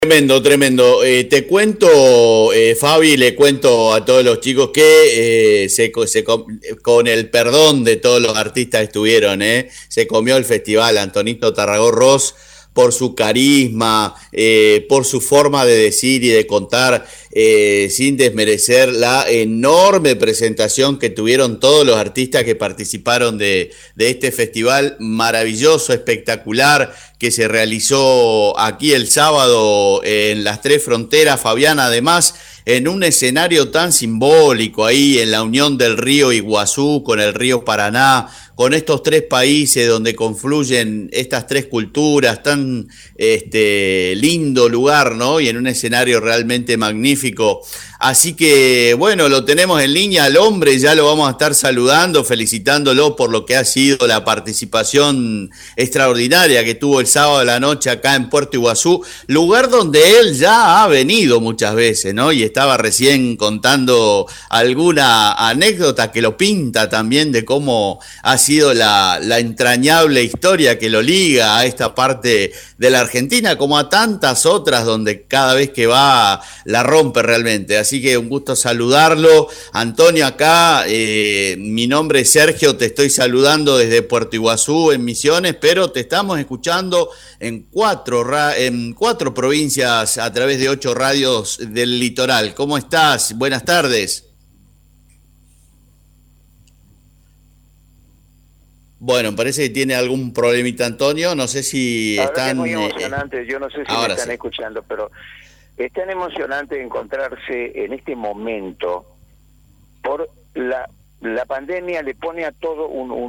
Tremendo, tremendo. Te cuento, Fabi, le cuento a todos los chicos que con el perdón de todos los artistas que estuvieron, se comió el festival Antonito Tarragó Ross por su carisma, por su forma de decir y de contar, sin desmerecer la enorme presentación que tuvieron todos los artistas que participaron de este festival maravilloso, espectacular, que se realizó aquí el sábado en las Tres Fronteras, Fabián, además en un escenario tan simbólico ahí en la unión del río Iguazú con el río Paraná, con estos tres países donde confluyen estas tres culturas, tan lindo lugar, ¿no? Y en un escenario realmente magnífico. Así que, bueno, lo tenemos en línea al hombre, ya lo vamos a estar saludando, felicitándolo por lo que ha sido la participación extraordinaria que tuvo el sábado de la noche acá en Puerto Iguazú, lugar donde él ya ha venido muchas veces, ¿no? Y estaba recién contando alguna anécdota que lo pinta también de cómo ha sido la entrañable historia que lo liga a esta parte de la Argentina, como a tantas otras donde cada vez que va la rompe realmente. Así que un gusto saludarlo. Antonio, acá, mi nombre es Sergio, te estoy saludando desde Puerto Iguazú en Misiones, pero te estamos escuchando en cuatro provincias a través de 8 radios del litoral. ¿Cómo estás? Buenas tardes. Bueno, parece que tiene algún problemita Antonio, no sé si La verdad que es están... muy emocionante, yo no sé si me ahora están sí. escuchando, pero es tan emocionante encontrarse en este momento por la pandemia le pone a todo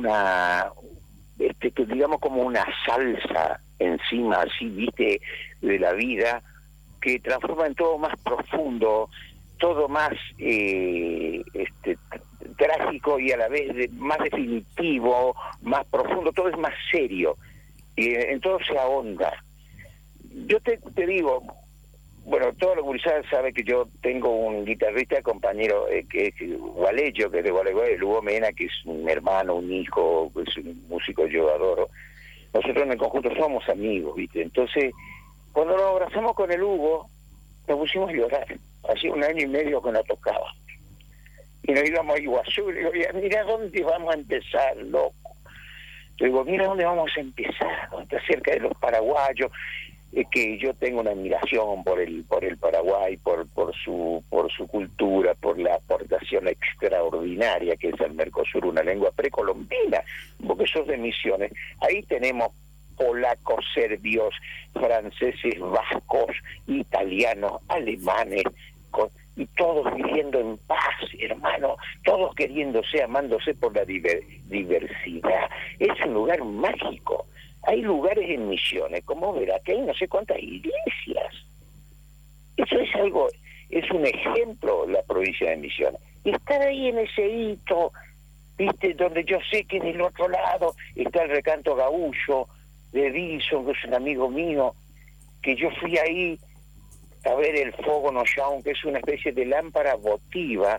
digamos como una salsa encima, así, viste, de la vida, que transforma en todo más profundo, todo más trágico y a la vez más definitivo, más profundo, todo es más serio, y en todo se ahonda. Yo te digo, bueno, toda la gurizada sabe que yo tengo un guitarrista compañero que es Gualecho, que es de Gualeguay, Hugo Mena, que es un hermano, un hijo, que es un músico que yo adoro. Nosotros en el conjunto somos amigos, ¿viste? Entonces, cuando nos abrazamos con el Hugo, nos pusimos a llorar. Hacía 1 año y medio que no tocaba. Y nos íbamos a Iguazú, y le digo, mira dónde vamos a empezar, loco. Le digo, mira dónde vamos a empezar, está cerca de los paraguayos, que yo tengo una admiración por el Paraguay, por su cultura, por la aportación extraordinaria que es el Mercosur, una lengua precolombina, porque sos de Misiones. Ahí tenemos polacos, serbios, franceses, vascos, italianos, alemanes, y todos viviendo en paz, hermano, todos queriéndose, amándose por la diversidad. Es un lugar mágico. Hay lugares en Misiones, como verá, que hay no sé cuántas iglesias. Eso es algo, es un ejemplo la provincia de Misiones. Y estar ahí en ese hito, viste, donde yo sé que del otro lado está el recanto gaullo de Dilson, que es un amigo mío, que yo fui ahí a ver el fuego no chão, que es una especie de lámpara votiva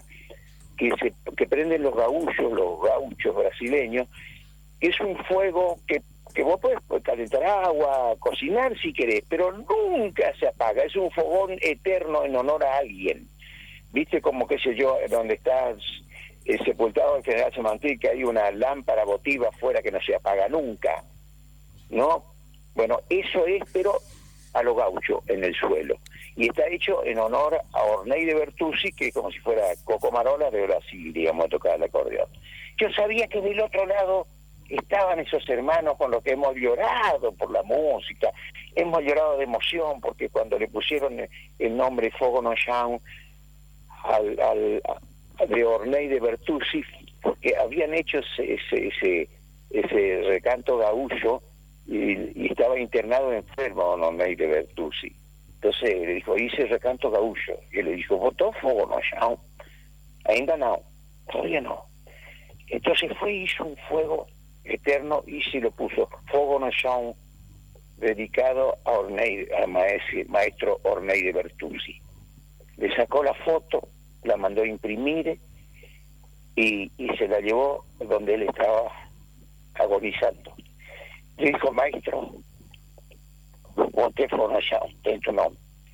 que prenden los gauchos brasileños, que es un fuego que vos podés calentar agua, cocinar si querés, pero nunca se apaga, es un fogón eterno en honor a alguien. Viste como, qué sé yo, donde estás sepultado el general Semantic, que hay una lámpara votiva afuera que no se apaga nunca, ¿no? Bueno, eso es, pero a lo gaucho, en el suelo. Y está hecho en honor a Ornei de Bertuzzi, que es como si fuera Coco Marola de Brasil, digamos, a tocar el acordeón. Yo sabía que del otro lado estaban esos hermanos con los que hemos llorado por la música, hemos llorado de emoción, porque cuando le pusieron el nombre Fogo no Chão de Ornei de Bertuzzi, porque habían hecho ese recanto gaullo y estaba internado enfermo Ornei de Bertuzzi. Entonces le dijo, hice recanto gaullo, y él le dijo, ¿votó Fogo no Chão? Ainda no, todavía no. Entonces fue y hizo un fuego eterno y se lo puso Fogo no Chão, dedicado a al maestro Ornei de Bertuzzi. Le sacó la foto, la mandó a imprimir y se la llevó donde él estaba agonizando. Le dijo, maestro, voté Fogo no Chão, en tu nombre.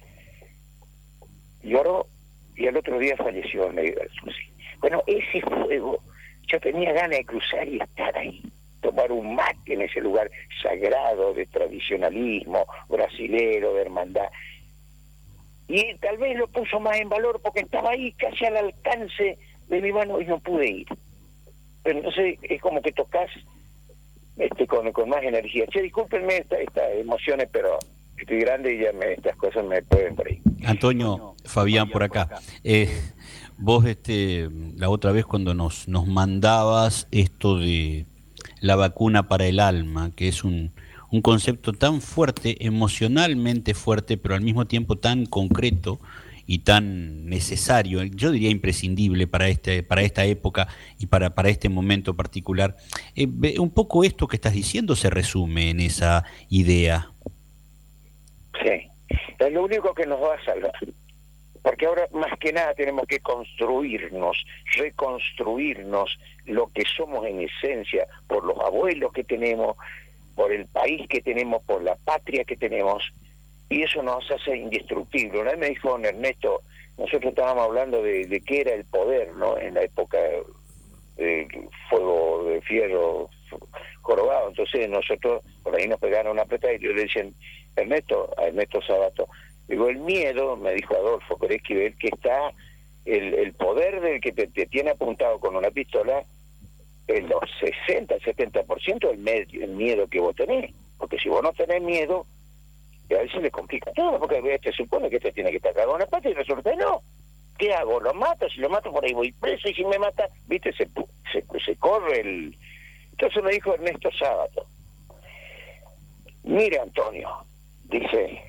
lloró y al otro día falleció en medio del suicidio. Bueno, ese fuego, yo tenía ganas de cruzar y estar ahí, tomar un mate en ese lugar sagrado de tradicionalismo brasilero, de hermandad. Y tal vez lo puso más en valor porque estaba ahí casi al alcance de mi mano y no pude ir. Pero entonces es como que tocas con más energía. Che, discúlpenme estas emociones, pero estoy grande y ya estas cosas me pueden por ahí. Antonio, Fabián por acá. Vos la otra vez cuando nos mandabas esto de la vacuna para el alma, que es un concepto tan fuerte, emocionalmente fuerte, pero al mismo tiempo tan concreto y tan necesario, yo diría imprescindible para esta época y para este momento particular. Un poco esto que estás diciendo se resume en esa idea. Sí, es lo único que nos va a salvar. Porque ahora más que nada tenemos que reconstruirnos lo que somos en esencia, por los abuelos que tenemos, por el país que tenemos, por la patria que tenemos, y eso nos hace indestructibles. Una vez me dijo Ernesto, nosotros estábamos hablando de qué era el poder, ¿no? En la época del fuego de fierro jorobado, entonces nosotros por ahí nos pegaron una apretada y yo le decía a Ernesto Sabato, digo, el miedo, me dijo Adolfo Pérez Esquivel, que está el poder del que te tiene apuntado con una pistola, en los 60-70% el miedo que vos tenés. Porque si vos no tenés miedo, a veces le complica todo, porque te supone que te tiene que estar cagado en la pata y resulta no. ¿Qué hago? ¿Lo mato? Si lo mato por ahí voy preso y si me mata, viste, se corre el... Entonces me dijo Ernesto Sábato, mira Antonio, dice,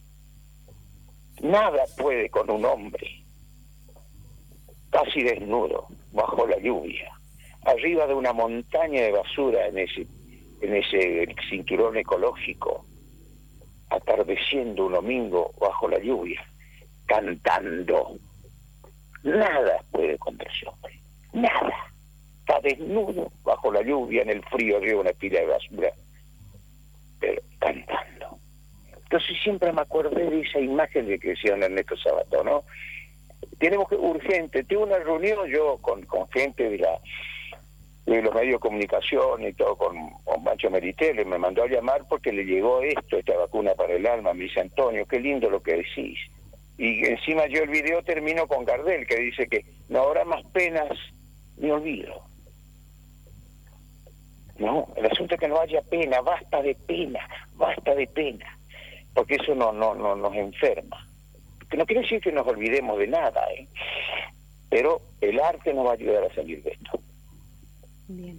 nada puede con un hombre casi desnudo, bajo la lluvia, arriba de una montaña de basura en ese cinturón ecológico, atardeciendo un domingo bajo la lluvia, cantando. Nada puede contra ese hombre, nada. Está desnudo bajo la lluvia en el frío arriba de una pila de basura, pero cantando. Entonces siempre me acordé de esa imagen de que decía Ernesto Sabato, ¿no? Tenemos que urgente, tuve una reunión yo con gente de los medios de comunicación y todo, con Mancho Meritele, me mandó a llamar porque le llegó esta vacuna para el alma. Me dice, Antonio, qué lindo lo que decís. Y encima yo el video termino con Gardel, que dice que no habrá más penas ni olvido. No, el asunto es que no haya pena, basta de pena, porque eso no nos enferma. Que no quiere decir que nos olvidemos de nada, pero el arte nos va a ayudar a salir de esto. Bien.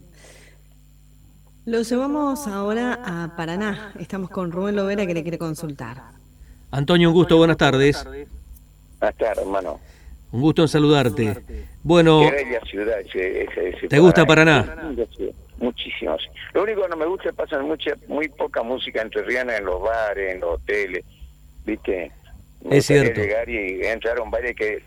Lo llevamos ahora a Paraná. Estamos con Rubén Lovera que le quiere consultar. Antonio, un gusto, buenas tardes. Buenas tardes, hermano. Un gusto en saludarte. Bueno, qué bella ciudad ese ¿te gusta Paraná? Muchísimo. Lo único que no me gusta es que pasan muy poca música entrerriana en los bares, en los hoteles, ¿viste? Es cierto. Llegar y entrar a un baile que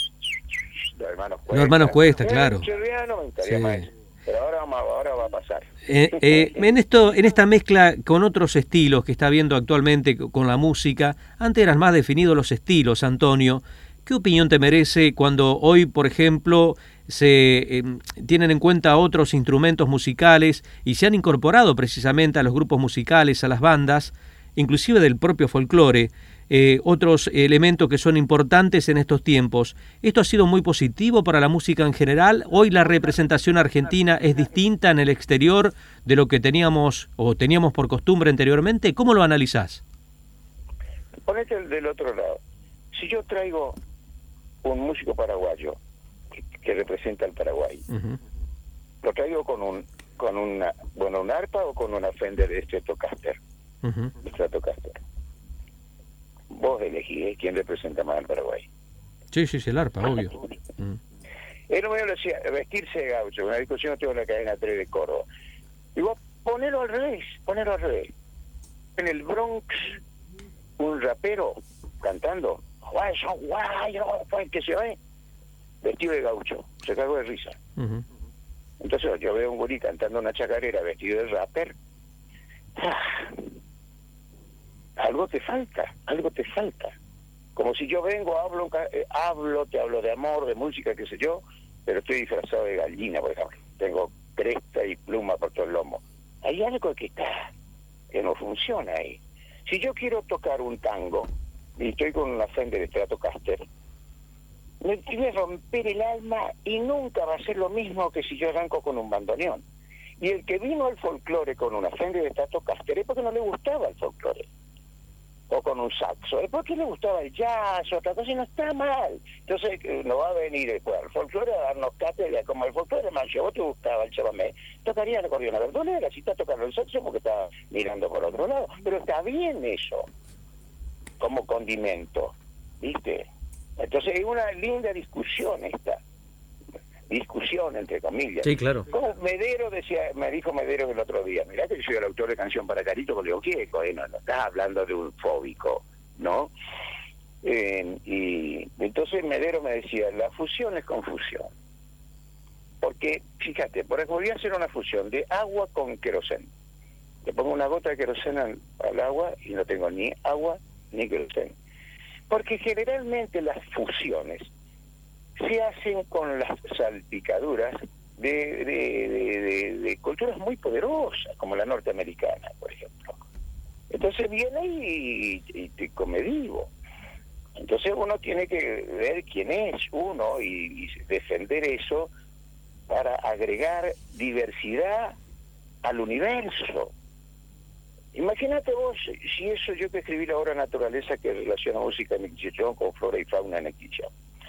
los hermanos Cuesta, claro. Entrerriano me gustaría más. Pero ahora va a pasar. En esta mezcla con otros estilos que está habiendo actualmente con la música, antes eran más definidos los estilos, Antonio. ¿Qué opinión te merece cuando hoy, por ejemplo, se tienen en cuenta otros instrumentos musicales y se han incorporado precisamente a los grupos musicales, a las bandas, inclusive del propio folclore, otros elementos que son importantes en estos tiempos? ¿Esto ha sido muy positivo para la música en general? ¿Hoy la representación argentina es distinta en el exterior de lo que teníamos por costumbre anteriormente? ¿Cómo lo analizás? Ponete del otro lado. Si yo traigo un músico paraguayo que representa al Paraguay, lo traigo con una arpa o con una Fender Stratocaster. Stratocaster. Vos elegís quién representa más al Paraguay. Sí, el arpa, obvio. Él me decía, vestirse de gaucho, una discusión tengo en la cadena 3 de Córdoba. Y vos ponelo al revés. En el Bronx, un rapero cantando, que se ve, vestido de gaucho, se cagó de risa. Entonces yo veo un gurí cantando una chacarera vestido de rapper. Algo te falta. Como si yo vengo, te hablo de amor, de música, qué sé yo, pero estoy disfrazado de gallina, por ejemplo. Tengo cresta y pluma por todo el lomo. Hay algo que no funciona ahí. Si yo quiero tocar un tango y estoy con una Fender Stratocaster, me tiene que romper el alma y nunca va a ser lo mismo que si yo arranco con un bandoneón. Y el que vino al folclore con una Fender Stratocaster es porque no le gustaba el folclore. O con un saxo, es porque le gustaba el jazz o otra cosa, y no está mal. Entonces no va a venir después al folclore a darnos cátedra, como el folclore mancho, vos te gustaba el chamamé, tocaría el acordeón verdolera, si está tocando el saxo porque está mirando por otro lado, pero está bien eso, como condimento, ¿viste? Entonces es una linda discusión esta, discusión entre comillas. Sí, claro. Como Medero me dijo Medero el otro día, mirá que yo soy el autor de Canción para Carito, porque digo, ¿qué? No estás hablando de un fóbico, ¿no? Y entonces Medero me decía, la fusión es confusión. Porque, fíjate, por ejemplo, voy a hacer una fusión de agua con queroseno. Le pongo una gota de queroseno al agua y no tengo ni agua ni queroseno. Porque generalmente las fusiones se hacen con las salpicaduras de culturas muy poderosas, como la norteamericana, por ejemplo. Entonces viene y te come vivo. Entonces uno tiene que ver quién es uno y defender eso para agregar diversidad al universo. Imagínate vos, si eso yo que escribí la obra Naturaleza que relaciona música en Equichón con flora y fauna en Equichón.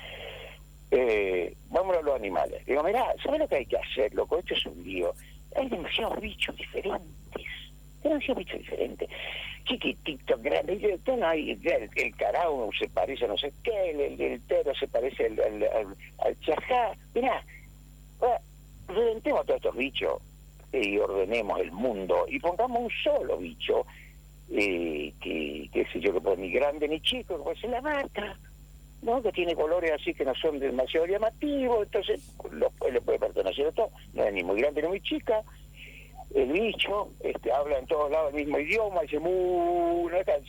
Vamos a los animales. Digo, mirá, ¿sabes lo que hay que hacer, loco? Esto es un lío. Hay demasiados bichos diferentes. Chiquititos, grandes. El carao se parece a no sé qué, el tero se parece al chajá. Mirá, reventemos a todos estos bichos y ordenemos el mundo y pongamos un solo bicho, qué sé yo, que puede ni grande ni chico, que puede ser la vaca, ¿no? Que tiene colores así que no son demasiado llamativos, entonces le puede pertenecer a todo, no es ni muy grande ni muy chica. El bicho habla en todos lados el mismo idioma, dice mu, no está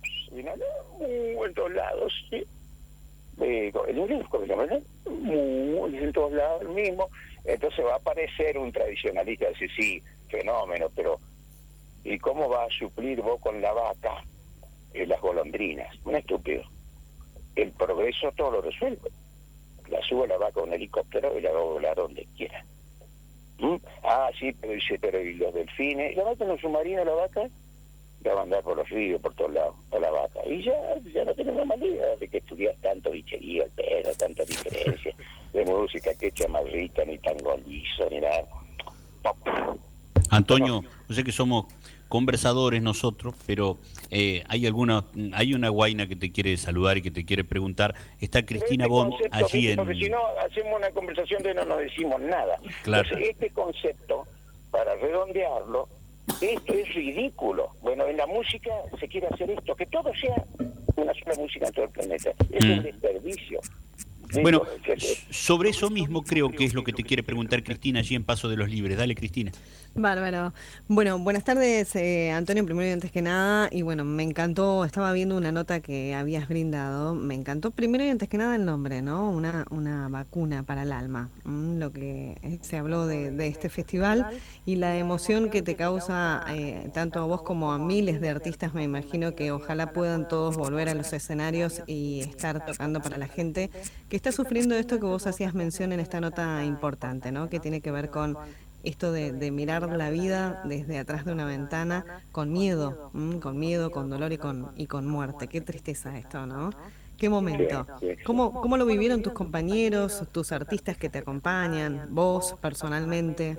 en todos lados, ¿sí? El inglés, ¿cómo se llama? Mu, dice en todos lados el mismo. Entonces va a aparecer un tradicionalista, dice, sí, fenómeno, pero ¿y cómo va a suplir vos con la vaca las golondrinas? Un estúpido. El progreso todo lo resuelve. La subo la vaca a un helicóptero y la va a volar donde quiera. Ah, sí, pero dice, pero ¿y los delfines? ¿La vaca en un submarino, la vaca? La va a andar por los ríos, por todos lados, por la vaca. Y ya no tenemos manera de que estudias tanto bichería, pero tantas diferencias de música, que chamarrita, ni tango liso, ni nada. Antonio, yo sé que somos conversadores nosotros, pero hay una guaina que te quiere saludar y que te quiere preguntar. Está Cristina Bond allí en... Porque si no, hacemos una conversación de no nos decimos nada. Claro. Entonces, este concepto, para redondearlo, esto es ridículo. Bueno, en la música se quiere hacer esto, que todo sea una sola música en todo el planeta. Es un desperdicio. Bueno, sobre eso mismo creo que es lo que te quiere preguntar Cristina allí en Paso de los Libres. Dale, Cristina. Bárbaro. Bueno, buenas tardes, Antonio, primero y antes que nada. Y bueno, me encantó, estaba viendo una nota que habías brindado. Me encantó primero y antes que nada el nombre, ¿no? Una vacuna para el alma. Lo que se habló de este festival y la emoción que te causa tanto a vos como a miles de artistas. Me imagino que ojalá puedan todos volver a los escenarios y estar tocando para la gente que está sufriendo esto que vos hacías mención en esta nota importante, ¿no? Que tiene que ver con esto de mirar la vida desde atrás de una ventana con miedo, con dolor y con muerte. Qué tristeza esto, ¿no? Qué momento. ¿Cómo lo vivieron tus compañeros, tus artistas que te acompañan, vos personalmente?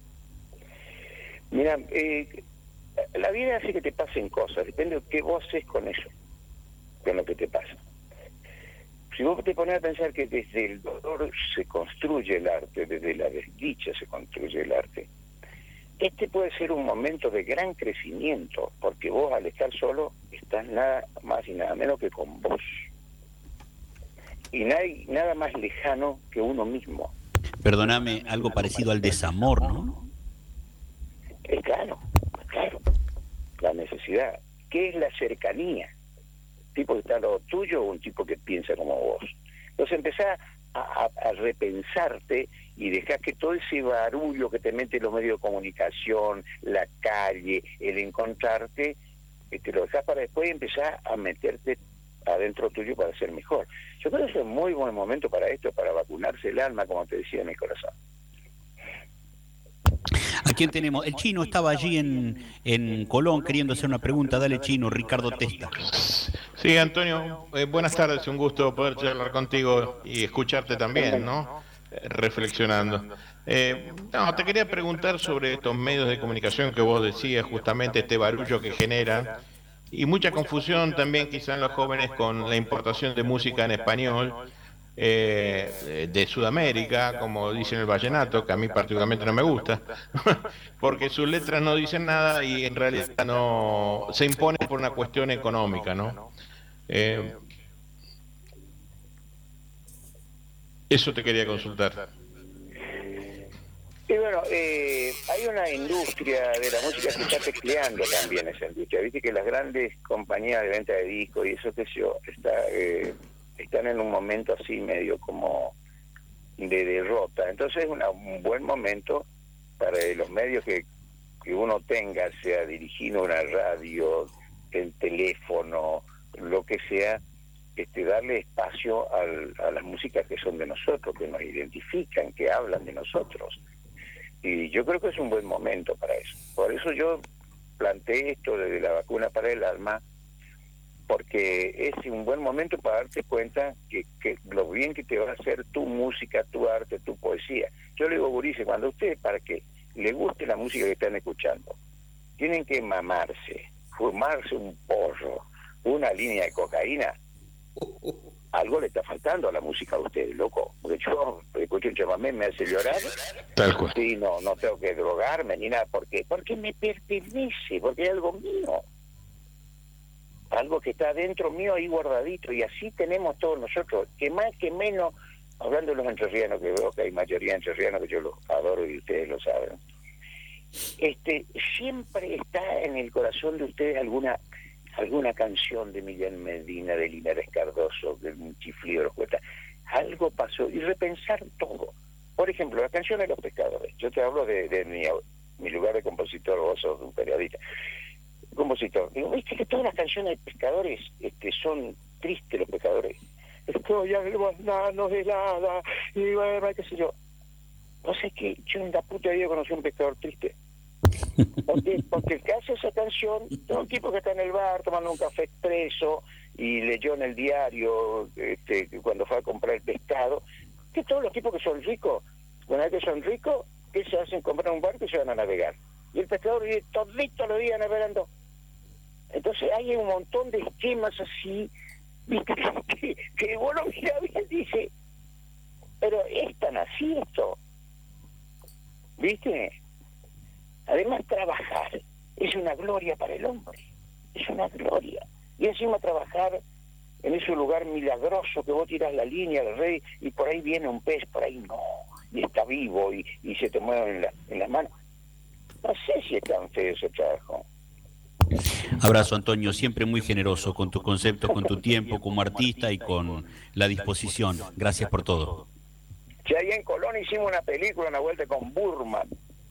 Mira, la vida hace que te pasen cosas, depende de qué vos haces con eso, con lo que te pasa. Si vos te pones a pensar que desde el dolor se construye el arte, desde la desdicha se construye el arte, este puede ser un momento de gran crecimiento, porque vos al estar solo estás nada más y nada menos que con vos. Y no hay nada más lejano que uno mismo. Perdóname, algo parecido al desamor, ¿no? Claro, la necesidad. ¿Qué es la cercanía? tipo que está al lado tuyo o un tipo que piensa como vos? Entonces empezás a repensarte y dejás que todo ese barullo que te mete los medios de comunicación, la calle, el encontrarte, te lo dejás para después y empezás a meterte adentro tuyo para ser mejor. Yo creo que es un muy buen momento para esto, para vacunarse el alma, como te decía, en el corazón. ¿A quién tenemos? El Chino estaba allí en Colón queriendo hacer una pregunta. Dale, Chino. Ricardo Testa. Sí, Antonio, buenas tardes, un gusto poder charlar contigo y escucharte también, ¿no? Reflexionando. No, te quería preguntar sobre estos medios de comunicación que vos decías, justamente este barullo que generan, y mucha confusión también quizá en los jóvenes con la importación de música en español, de Sudamérica, como dicen el vallenato, que a mí particularmente no me gusta, porque sus letras no dicen nada y en realidad no se impone por una cuestión económica, ¿no? Eso te quería consultar. Y bueno, hay una industria de la música que está tecleando también esa industria. Viste que las grandes compañías de venta de discos y eso que yo están en un momento así medio como de derrota. Entonces es un buen momento para los medios que uno tenga, sea dirigiendo una radio, el teléfono, lo que sea, darle espacio a las músicas que son de nosotros, que nos identifican, que hablan de nosotros. Y yo creo que es un buen momento para eso. Por eso yo planteé esto de la vacuna para el alma, porque es un buen momento para darte cuenta que lo bien que te va a hacer tu música, tu arte, tu poesía. Yo le digo, gurises, cuando ustedes, para que le guste la música que están escuchando, tienen que mamarse, fumarse un porro, una línea de cocaína. Algo le está faltando a la música de ustedes, loco. Porque yo escucho un chamamé, me hace llorar. Tal cual. Sí, no tengo que drogarme ni nada. ¿Por qué? Porque me pertenece, porque es algo mío. Algo que está dentro mío ahí guardadito. Y así tenemos todos nosotros, que más que menos, hablando de los entrerrianos, que veo que hay mayoría de entrerrianos, que yo los adoro y ustedes lo saben. Siempre está en el corazón de ustedes alguna canción de Miguel Medina, de Linares Cardoso, de un chiflido de los Cuetas. Algo pasó, y repensar todo. Por ejemplo, la canción de los pescadores. Yo te hablo de mi lugar de compositor, vos sos un periodista. Compositor. Digo, ¿viste que todas las canciones de pescadores son tristes, los pescadores? Estoy no helada, y bueno, qué sé yo. No sé qué, yo en la puta vida conocí a un pescador triste. Porque el que hace esa canción es un tipo que está en el bar tomando un café expreso y leyó en el diario cuando fue a comprar el pescado, que todos los tipos que son ricos, una vez que son ricos, que se hacen comprar un barco y se van a navegar. Y el pescador vive todito los días navegando. Entonces hay un montón de esquemas así, ¿viste? que vos lo mirás bien, dice, pero es tan así esto, ¿viste? Además, trabajar es una gloria para el hombre, es una gloria. Y encima trabajar en ese lugar milagroso que vos tirás la línea del rey y por ahí viene un pez, por ahí no, y está vivo y se te mueve en las manos. No sé si es tan feo ese trabajo. Abrazo, Antonio, siempre muy generoso con tus conceptos, con tu tiempo como artista y con la disposición. Gracias por todo. Ya ahí en Colón hicimos una película, una vuelta con Burman.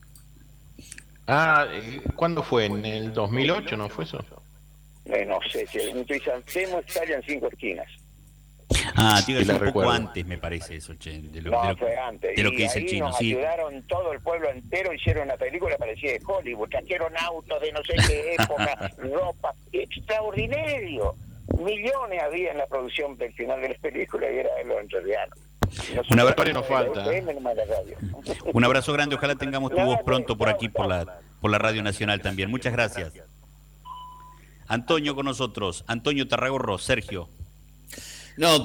¿Cuándo fue? ¿En el 2008 no fue eso? No sé, en Trizantemo estallan 5 esquinas. Tío, es un poco antes, me parece eso, che. Fue antes. De lo que dice el Chino, nos ayudaron todo el pueblo entero, hicieron una película, parecía de Hollywood, trajeron autos de no sé qué época, ropa, extraordinario. Millones había en la producción del final de la película y era de los entrerrianos. Un abrazo grande, ojalá tengamos tu voz pronto por aquí, por la Radio Nacional también. Muchas gracias. Antonio con nosotros, Antonio Tarragorro, Sergio. No,